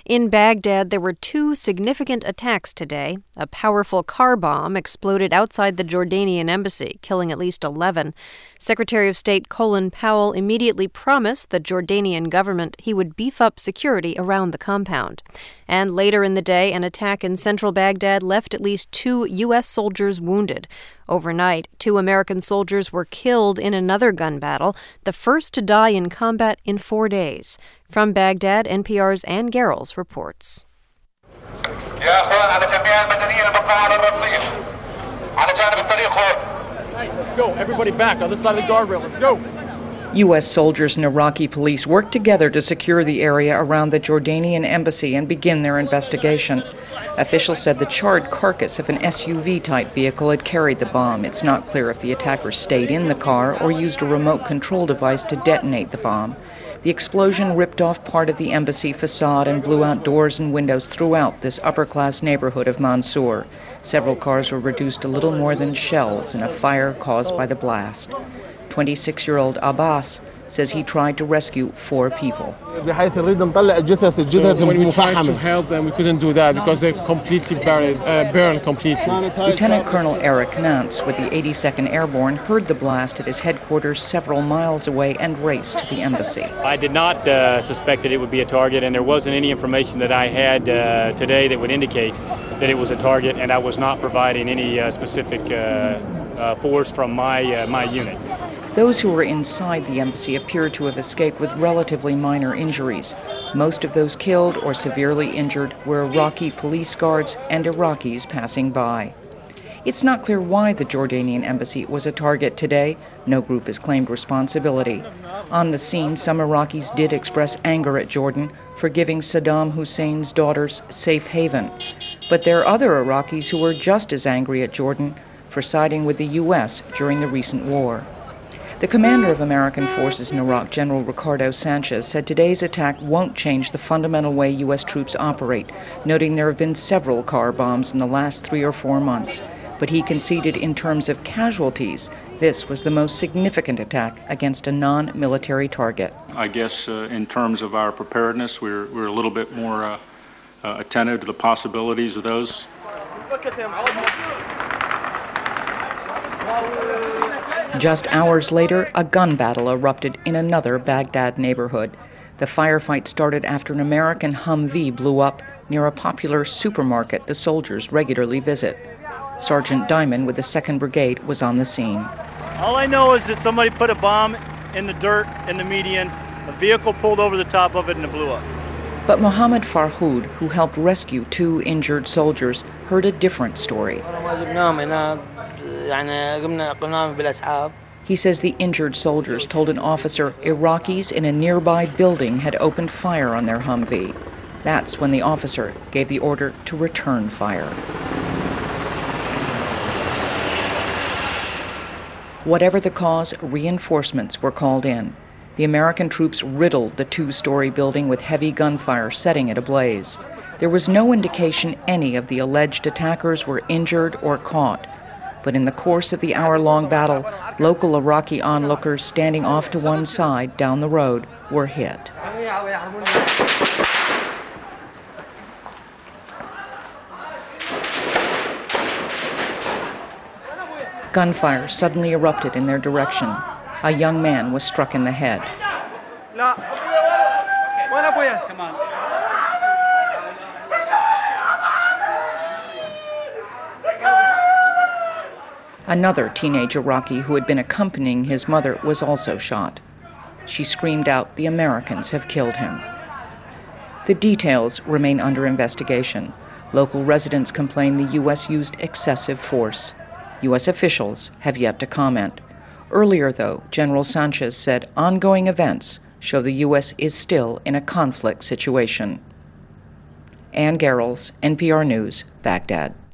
In Baghdad, there were two significant attacks today. A powerful car bomb exploded outside the Jordanian embassy, killing at least 11. Secretary of State Colin Powell immediately promised the Jordanian government he would beef up security around the compound. And later in the day, an attack in central Baghdad left at least 2 U.S. soldiers wounded. Overnight, 2 American soldiers were killed in another gun battle, the first to die in combat in 4 days. From Baghdad, NPR's Ann Garrels reports. Let's go. Everybody back on this side of the guardrail. Let's go. U.S. soldiers and Iraqi police worked together to secure the area around the Jordanian embassy and begin their investigation. Officials said the charred carcass of an SUV-type vehicle had carried the bomb. It's not clear if the attackers stayed in the car or used a remote control device to detonate the bomb. The explosion ripped off part of the embassy facade and blew out doors and windows throughout this upper-class neighborhood of Mansour. Several cars were reduced to little more than shells in a fire caused by the blast. 26-year-old Abbas says he tried to rescue 4 people. When we tried to help them, we couldn't do that because they're completely burned completely. Lieutenant Colonel Eric Nance with the 82nd Airborne heard the blast at his headquarters several miles away and raced to the embassy. I did not suspect that it would be a target, and there wasn't any information that I had today that would indicate that it was a target, and I was not providing any specific force from my unit. Those who were inside the embassy appeared to have escaped with relatively minor injuries. Most of those killed or severely injured were Iraqi police guards and Iraqis passing by. It's not clear why the Jordanian embassy was a target today. No group has claimed responsibility. On the scene, some Iraqis did express anger at Jordan for giving Saddam Hussein's daughters safe haven. But there are other Iraqis who were just as angry at Jordan for siding with the U.S. during the recent war. The commander of American forces in Iraq, General Ricardo Sanchez, said today's attack won't change the fundamental way U.S. troops operate, noting there have been several car bombs in the last 3 or 4 months. But he conceded in terms of casualties, this was the most significant attack against a non-military target. I guess in terms of our preparedness, we're a little bit more attentive to the possibilities of those. Look at them. Just hours later, a gun battle erupted in another Baghdad neighborhood. The firefight started after an American Humvee blew up near a popular supermarket the soldiers regularly visit. Sergeant Diamond with the 2nd Brigade was on the scene. All I know is that somebody put a bomb in the dirt in the median, a vehicle pulled over the top of it, and it blew up. But Mohammed Farhoud, who helped rescue 2 injured soldiers, heard a different story. He says the injured soldiers told an officer Iraqis in a nearby building had opened fire on their Humvee. That's when the officer gave the order to return fire. Whatever the cause, reinforcements were called in. The American troops riddled the 2-story building with heavy gunfire, setting it ablaze. There was no indication any of the alleged attackers were injured or caught. But in the course of the hour-long battle, local Iraqi onlookers standing off to one side down the road were hit. Gunfire suddenly erupted in their direction. A young man was struck in the head. Come on. Another teenage Iraqi who had been accompanying his mother was also shot. She screamed out, "The Americans have killed him." The details remain under investigation. Local residents complain the U.S. used excessive force. U.S. officials have yet to comment. Earlier, though, General Sanchez said ongoing events show the U.S. is still in a conflict situation. Ann Garrels, NPR News, Baghdad.